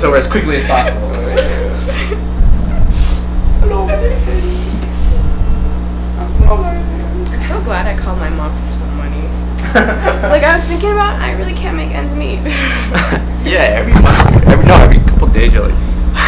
this over as quickly as possible. Hello. I'm so glad I called my mom for some money. Like, I was thinking about, I really can't make ends meet. Yeah, every month, every couple days you're like,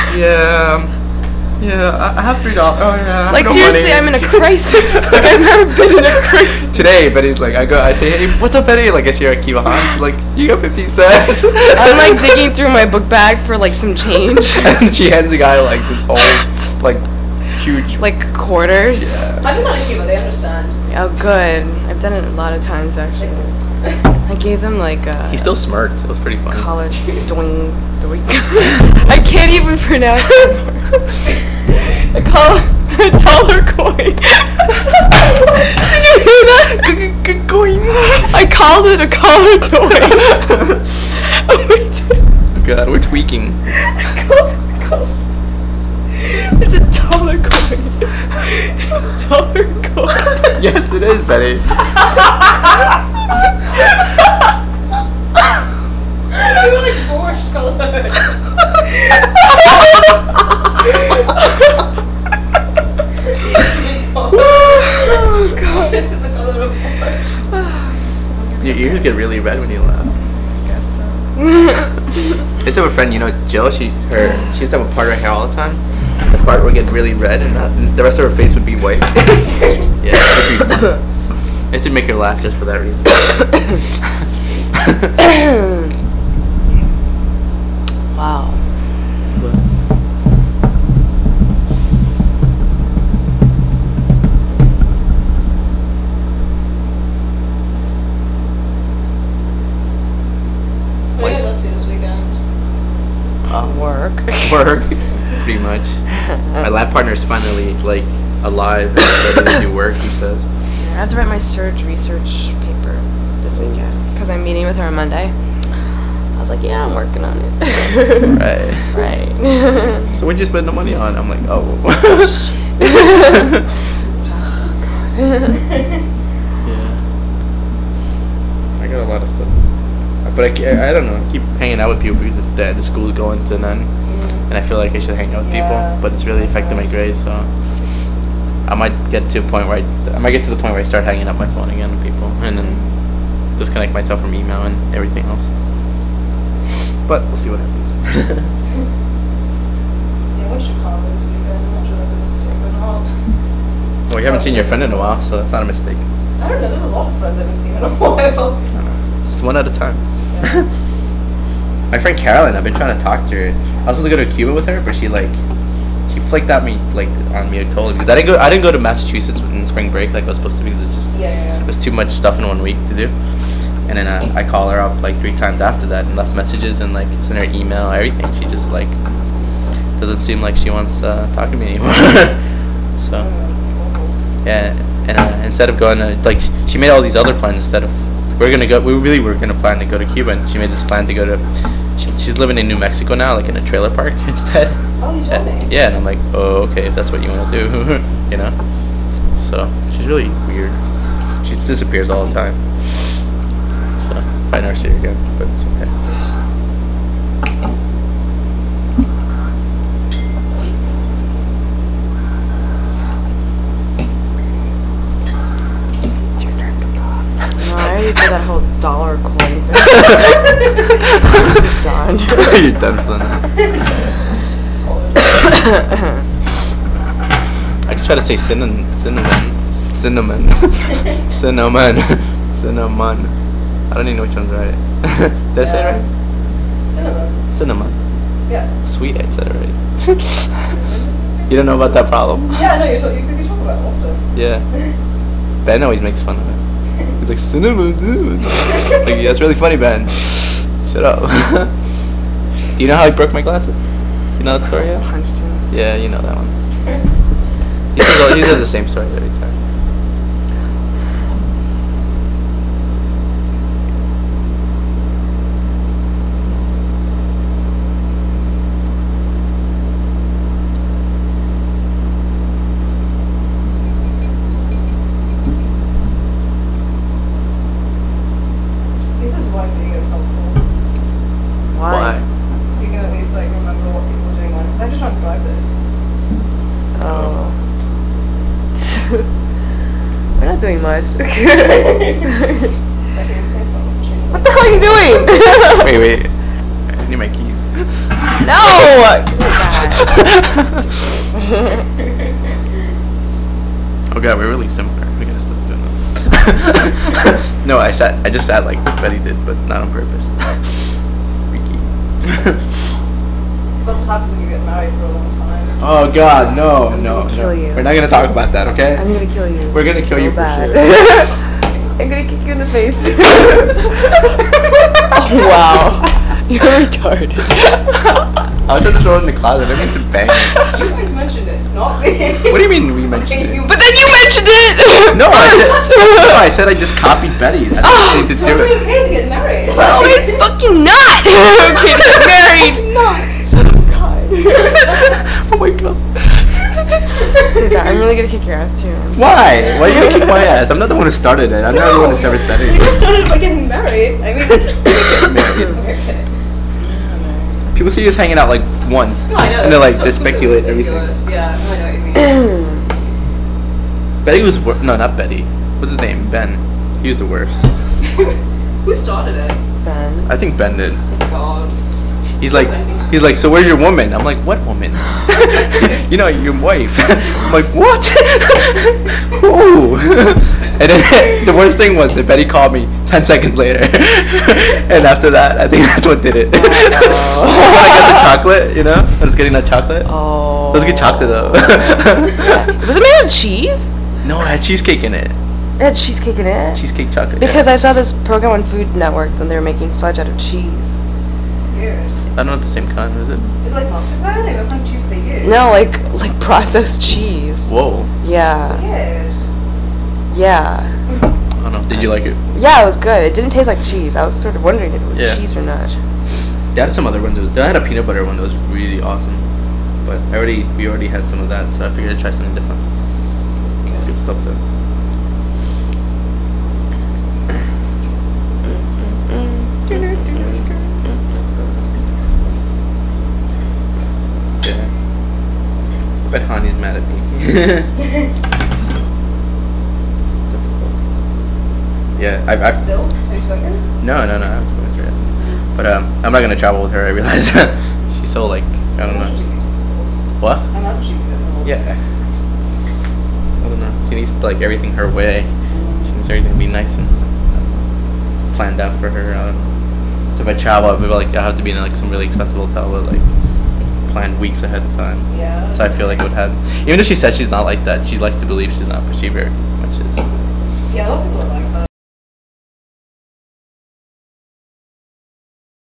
I have $3. Oh yeah. Like, no seriously, money. I'm in a crisis. Like, I've never been in a crisis. Today, Betty's like, I say, hey, what's up, Betty? Like, I see her at Kiva Han. She's like, you got 50 cents. I'm like digging through my book bag for like some change. And she hands the guy like this whole, like, huge. Like quarters. Yeah. I do not in Cuba, they understand. Oh, good. I've done it a lot of times actually. I gave them like He still smirked. It was pretty funny. college doing. I can't even pronounce it. I call it a dollar coin. Did you hear that? Coin. I called it a collar toy. Oh, God, we're tweaking. I called it. It's a dollar coin. Dollar coin. Yes, it is, Betty. You're like borscht colored. Oh God. This is the color of borscht. Your ears get really red when you laugh. I guess so. I used to have a friend, you know, Jill. She used to have a part of her hair all the time. The part would get really red, and the rest of her face would be white. Yeah, it used to be fun. I used to make her laugh just for that reason. Wow. What are you up to this weekend? Work. Work, pretty much. My lab partner's finally like alive and ready to do work. He says. I have to write my research paper this weekend because I'm meeting with her on Monday. I was like, yeah, I'm working on it. Right. Right. So what'd you spend the money on? I'm like, oh. Yeah. I got a lot of stuff to do. But I don't know. I keep hanging out with people because the school's going to none. And I feel like I should hang out with people. But it's really affecting my grades, so I might get to a point where I start hanging up my phone again with people. And then disconnect myself from email and everything else. But we'll see what happens. Yeah, we should call this weekend. I'm not sure that's a mistake or not. Well, you haven't seen your friend in a while, so that's not a mistake. I don't know, there's a lot of friends I haven't seen in a while. Just one at a time. Yeah. My friend Caroline, I've been trying to talk to her. I was supposed to go to Cuba with her, but she flaked on me totally because I didn't go to Massachusetts in spring break like I was supposed to because it's just it was too much stuff in 1 week to do. And then I call her up like 3 times after that and left messages and like sent her email, everything. She just like doesn't seem like she wants to talk to me anymore. So yeah, and instead of going to like she made all these other plans instead of we really were gonna plan to go to Cuba, and she made this plan to go to. She's living in New Mexico now, like in a trailer park instead. Oh, you told me. Yeah, and I'm like, oh, okay, if that's what you want to do, you know. So she's really weird. She disappears all the time. So I never see her again, but it's okay. I already did that whole dollar coin thing. Done. You're done for I could try to say cinnamon. Cinnamon. I don't even know which one's right. Did I say it right? Cinnamon. Yeah. Sweet, I said it right. You don't know about that problem? Yeah, no, because you talk about it often. Yeah. Ben always makes fun of it. He's like, cinnamon. Like, yeah, that's really funny, Ben. Shut up. Do you know how I broke my glasses? You know that story yet? Punched him. Yeah, you know that one. He says the same story every time. This is why video is helpful. Why? So you can at least like remember not doing much. I can say something. What the hell are you doing? Wait. I need my keys. No! Oh god, we're really similar. We gotta stop doing this. No, I just sat like Betty did, but not on purpose. Freaky. That's what happens when you get married for a long time. Oh god, no. I'm gonna kill you. We're not gonna talk about that, okay? I'm gonna kill you. We're gonna kill so you for bad. sure. I'm gonna kick you in the face. Oh wow. You're retarded. I was trying to throw it in the closet. I didn't mean to bang it. You guys mentioned it, not me. What do you mean we mentioned Okay, it? But then you mentioned it! No, I said I just copied Betty. That's nothing to It's do totally it. okay to get married. No, it's fucking not! Okay, to get married! Oh my god. Dude, I'm really gonna kick your ass too. Why? Why are you gonna kick my ass? I'm not the one who started it. I'm not the one who's ever said it. You just started by getting married. I mean, Married. okay. People see us hanging out like once, No, I know. and they're like, they That's speculate ridiculous. everything. Yeah, I know what you mean. Betty was no, not Betty. What's his name? Ben. He was the worst. Who started it? Ben. I think Ben did. God. He's like, so where's your woman? I'm like, what woman? You know, your wife. I'm like, what? Ooh. And then the worst thing was that Betty called me 10 seconds later. And after that, I think that's what did it. When I got the chocolate, you know? I was getting that chocolate. Oh. It was good chocolate though. Was it made of cheese? No, it had cheesecake in it. It had cheesecake in it? Cheesecake chocolate. Because yeah. I saw this program on Food Network and they were making fudge out of cheese. Weird. I don't know if it's the same kind, is it? Is it like marzipan? Like what kind of cheese they use? No, like processed cheese. Whoa. Yeah. Weird. Yeah. I don't know. Did you like it? Yeah, it was good. It didn't taste like cheese. I was sort of wondering if it was Yeah. cheese or not. They had some other ones. They had a peanut butter one that was really awesome. But we already had some of that, so I figured I'd try something different. It's good stuff though. Yeah. I bet Hani's mad at me. Yeah, I've Still? Have you spoken? No, I haven't spoken to her yet. But I'm not gonna travel with her. I realize she's so like I don't know. What? I'm not cheating. Yeah. I don't know. She needs like everything her way. She needs everything to be nice and planned out for her. I don't know. So if I travel, I have to be in like some really expensive hotel with like planned weeks ahead of time. Yeah. So I feel like it would have. Even if she said she's not like that, she likes to believe she's not, but she very much is. Yeah, a lot of people are